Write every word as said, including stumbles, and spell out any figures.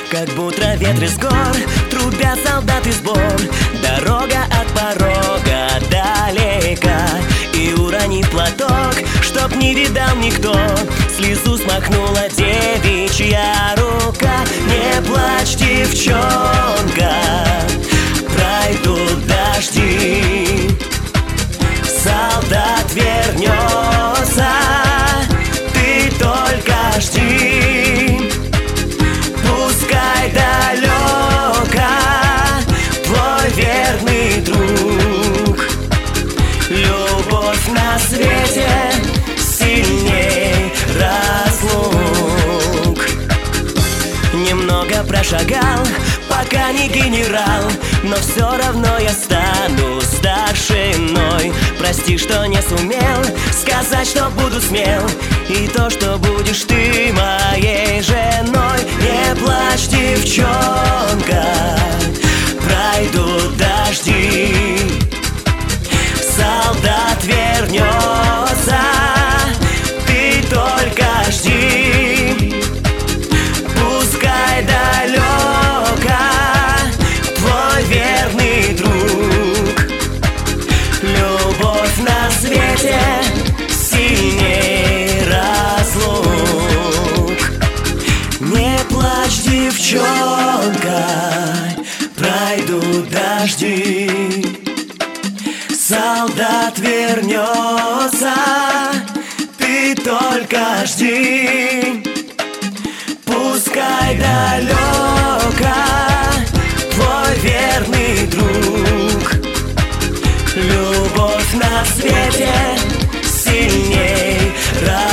Как будто ветры с гор трубят солдаты сбор. Дорога от порога далека, и урони платок, чтоб не видал никто. Слезу смахнула девичья рука. Не плачь, девчонка, пройдут дожди, солдат вернется, ты только жди. Пускай далеко твой верный друг, любовь на свете сильней разлук. Немного прошагал, пока не генерал, но все равно я стану старшиной. Прости, что не сумел сказать, что буду смел, и то, что будешь ты моей женой. Не плачь, девчонка, пройдут дожди, солдат вернется, ты только жди. Пускай далеко твой верный друг, любовь на свете сильней разлук. Не плачь, девчонка, пройдут дожди, солдат вернется, ты только жди. Пускай далеко твой верный друг, любовь на свете сильней разлук.